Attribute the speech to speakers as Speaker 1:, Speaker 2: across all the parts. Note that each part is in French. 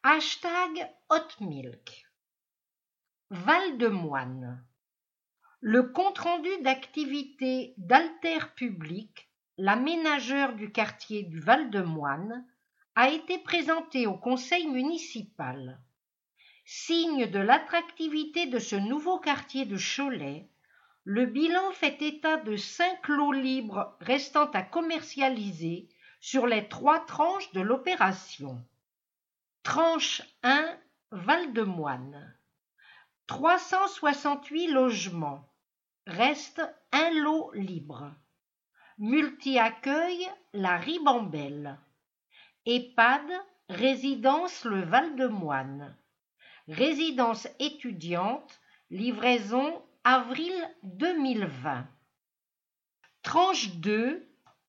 Speaker 1: #hotmilk. Val-de-Moine. Le compte-rendu d'activité d'Alter Public, l'aménageur du quartier du Val-de-Moine, a été présenté au conseil municipal. Signe de l'attractivité de ce nouveau quartier de Cholet, le bilan fait état de 5 lots libres restant à commercialiser sur les 3 tranches de l'opération. Tranche 1, Val-de-Moine. 368 logements. Reste un lot libre. Multi-accueil, la Ribambelle. EHPAD, résidence le Val-de-Moine. Résidence étudiante, livraison avril 2020. Tranche 2,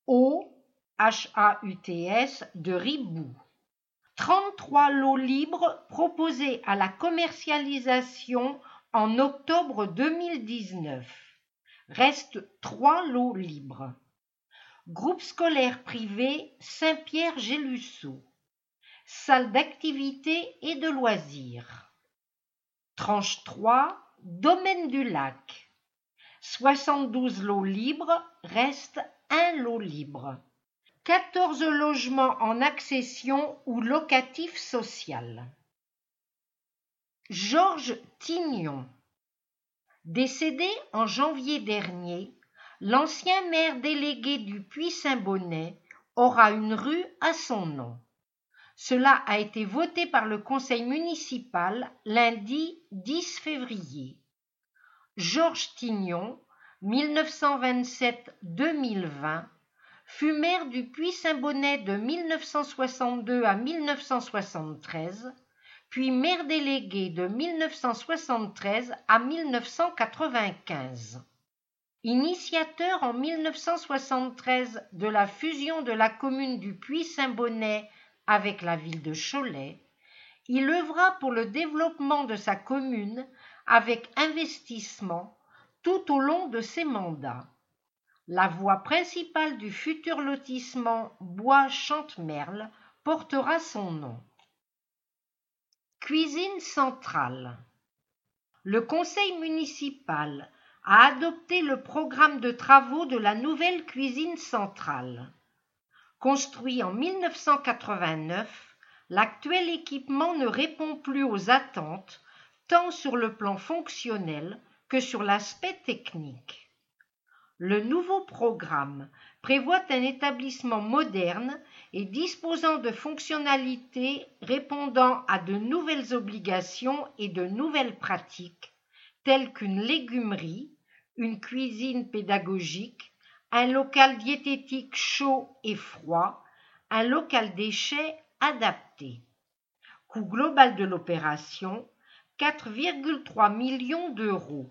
Speaker 1: HAUTS de Ribou. 33 lots libres proposés à la commercialisation en octobre 2019. Reste 3 lots libres. Groupe scolaire privé Saint-Pierre-Gélusseau. Salle d'activité et de loisirs. Tranche 3, Domaine du Lac. 72 lots libres, reste un lot libre. 14 logements en accession ou locatif social. Georges Tignon. Décédé en janvier dernier, l'ancien maire délégué du Puy-Saint-Bonnet aura une rue à son nom. Cela a été voté par le conseil municipal lundi 10 février. Georges Tignon, 1927-2020, fut maire du Puy-Saint-Bonnet de 1962 à 1973, puis maire délégué de 1973 à 1995. Initiateur en 1973 de la fusion de la commune du Puy-Saint-Bonnet avec la ville de Cholet, il œuvra pour le développement de sa commune avec investissement tout au long de ses mandats. La voie principale du futur lotissement Bois-Chantemerle portera son nom. Cuisine centrale. Le conseil municipal a adopté le programme de travaux de la nouvelle cuisine centrale. Construit en 1989, l'actuel équipement ne répond plus aux attentes, tant sur le plan fonctionnel que sur l'aspect technique. Le nouveau programme prévoit un établissement moderne et disposant de fonctionnalités répondant à de nouvelles obligations et de nouvelles pratiques, telles qu'une légumerie, une cuisine pédagogique, un local diététique chaud et froid, un local déchets adapté. Coût global de l'opération, 4,3 millions d'euros.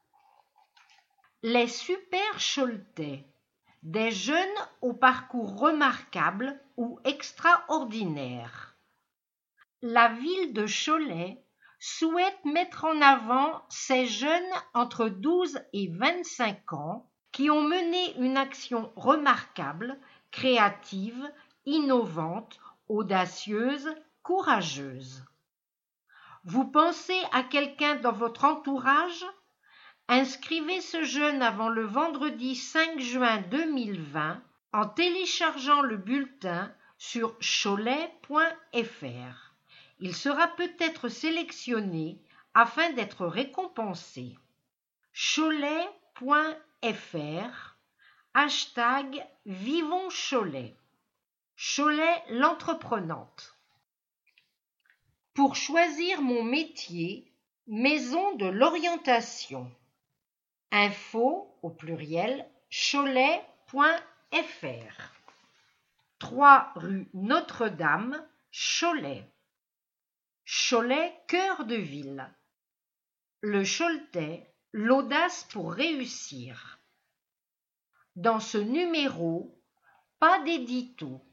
Speaker 1: Les Super Choletais, des jeunes au parcours remarquable ou extraordinaire. La ville de Cholet souhaite mettre en avant ces jeunes entre 12 et 25 ans qui ont mené une action remarquable, créative, innovante, audacieuse, courageuse. Vous pensez à quelqu'un dans votre entourage ? Inscrivez ce jeune avant le vendredi 5 juin 2020 en téléchargeant le bulletin sur cholet.fr. Il sera peut-être sélectionné afin d'être récompensé. cholet.fr #Vivons Cholet. Cholet l'entreprenante. Pour choisir mon métier, maison de l'orientation. Info au pluriel cholet.fr. 3 rue Notre-Dame, Cholet. Cholet, cœur de ville. Le Choletais, l'audace pour réussir. Dans ce numéro, pas d'édito.